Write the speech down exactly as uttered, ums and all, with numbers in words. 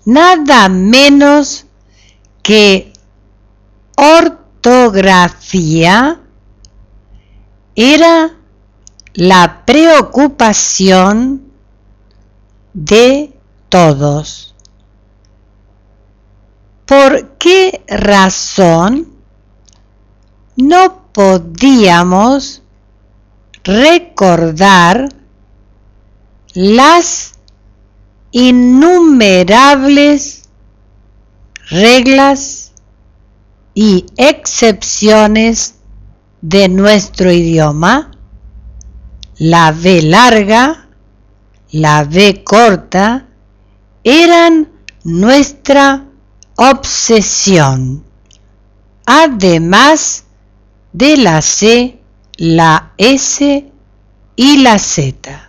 nada menos que ortografía era la preocupación de todos. ¿Por qué razón no podíamos recordar las innumerables reglas y excepciones de nuestro idioma? La V larga, la V corta, eran nuestra obsesión, además de la C, la S y la Z.